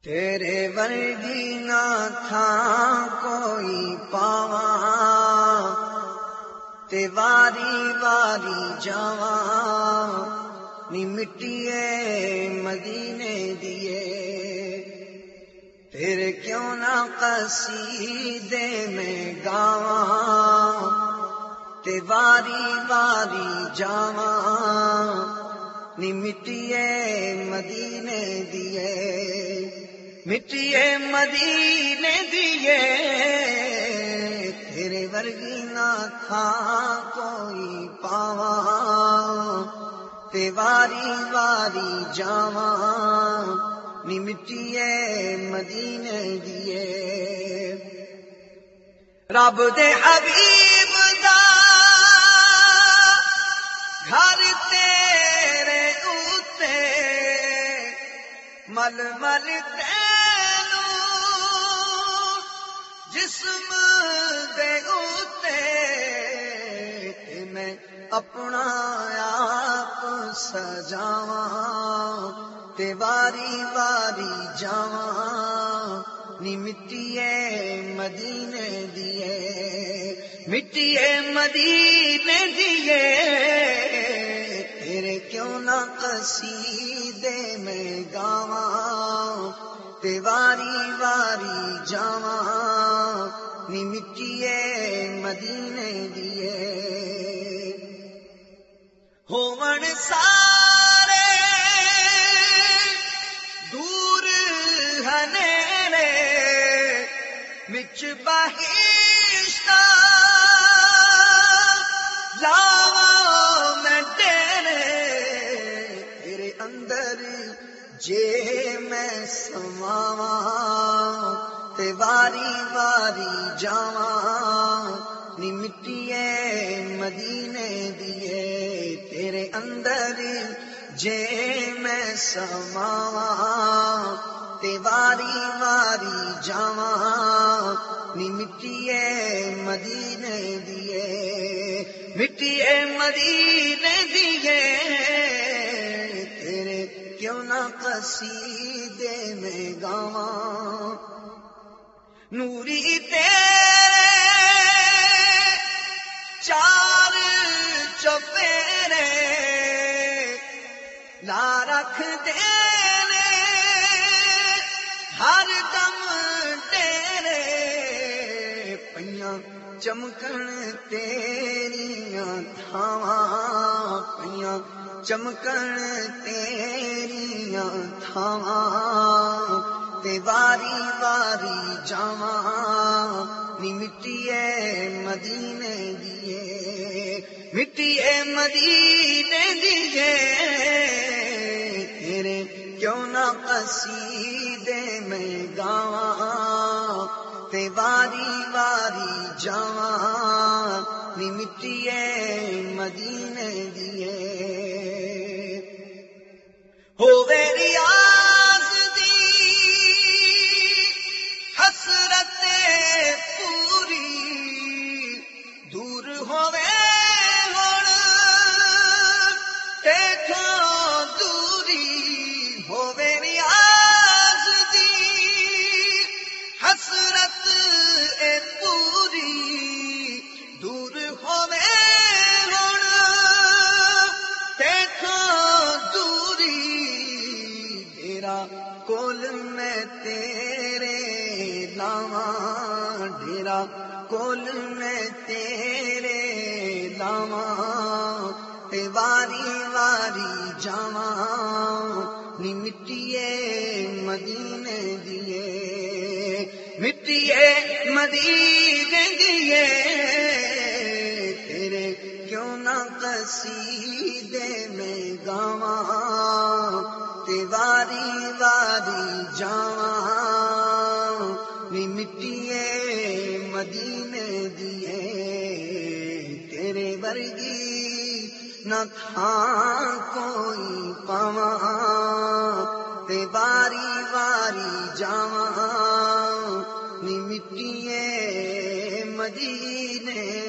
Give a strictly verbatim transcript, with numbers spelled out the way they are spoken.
تیرے ورگی نہ تھا کوئی پاواں تے واری واری جاواں نی مٹیے مدینے دیے پھر کیوں نہ قصیدے میں گاواں تے واری واری جاواں نی مٹیے مدینے دیے مٹیے مدینے دیے تیرے ورگی نہ تھا کوئی پاواں تے واری واری جاواں نی مٹیے مدینے دیے رب دے حبیب دا گھر تیرے اوتے مل مل جسم دے اوتے میں اپنا آپ سجاواں تے واری واری جاواں نی مٹیے مدینے دیے مٹیے مدینے دیے تیرے کیوں نہ قصیدے میں گاواں تے واری واری جاواں نی مٹیے مدینے دیے ہون سارے دور ہنیرے وچ بہشتاں لاواں میں ڈیرے تیرے اندر جے میں سماواں تے واری واری جاواں نی مٹیے مدینے دیے تیرے اندر جے میں سماواں تے واری واری جاواں نی مٹیے مدینے دیے مٹیے مدینے دیے تیرے کیوں نہ قصیدے میں گاواں نوری تیرے چار چوپیرے لا رکھ دینے ہر دم تیرے پیاں چمکن تیریاں تھاواں پیاں چمکن تیریاں تھاواں تے واری واری جاواں نی مٹیے مدینے دیے مٹیے مدینے دیے تیرے کیوں نہ قصیدے میں گاواں تے واری واری جاواں نی مٹیے مدینے دیے ہووے ریاض دی حسرت پوری دور ہووے ہن تیتھوں دوری ہووے ریاض دی حسرت اے پوری دور ہووے ہن تیتھوں دوری ڈیرا کول میں تیرے لاواں ڈیرا کول میں تیرے لاواں تے واری واری جاواں نی مٹیے مدینے دیے مٹیے مدینے دیے تیرے کیوں نہ قصیدے میں گاواں تے واری واری جاواں نی مٹیے مدینے دیے تیرے ورگی نہ تھا کوئی پاواں تے واری واری جاواں نی مٹیے مدینے